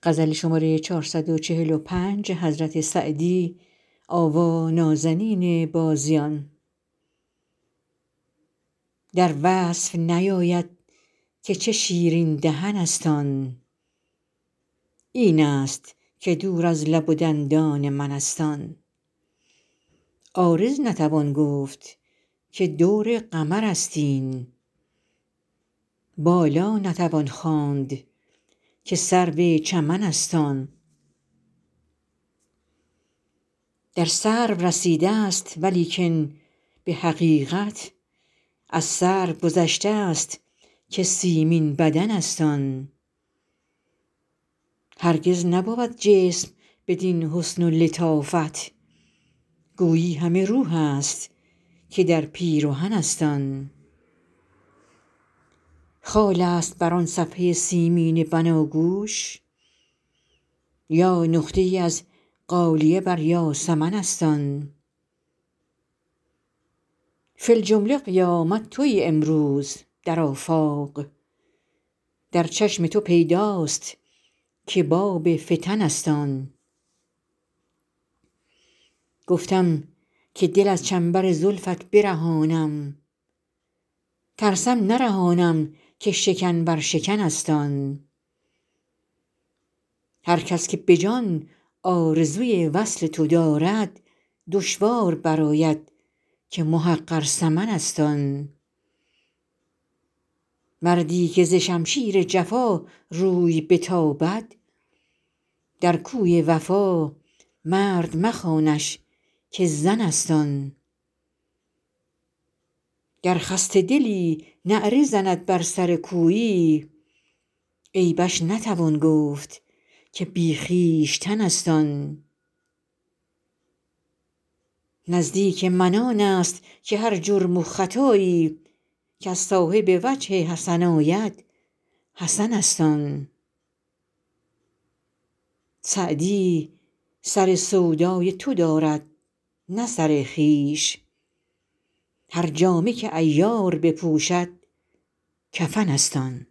در وصف نیاید که چه شیرین دهنست آن، اینست که دور از لب و دندان منست آن. عارض نتوان گفت که دور قمرست این، بالا نتوان خواند که سرو چمنست آن. در سرو رسیده ست ولیکن به حقیقت از سرو گذشته ست که سیمین بدنست آن. هرگز نبود جسم بدین حسن و لطافت، گویی همه روحست که در پیرهنست آن. خالست بر آن صفحه سیمین بناگوش، یا نقطه ای از غالیه بر یاسمنست آن. فی الجمله قیامت تویی امروز در آفاق، در چشم تو پیداست که باب فتنست آن. گفتم که دل از چنبر زلفت برهانم، ترسم نرهانم که شکن بر شکنست آن. هر کس که به جان آرزوی وصل تو دارد، دشوار برآید که محقر ثمنست آن. مردی که ز شمشیر جفا روی بتابد، در کوی وفا مرد مخوانش که زنست آن. گر خسته دلی نعره زند بر سر کویی، عیبش نتوان گفت که بی خویشتنست آن. نزدیک من آنست که هر جرم و خطایی کز صاحب وجه حسن آید حسنست آن. سعدی سر سودای تو دارد نه سر خویش، هر جامه که عیار بپوشد کفنست آن.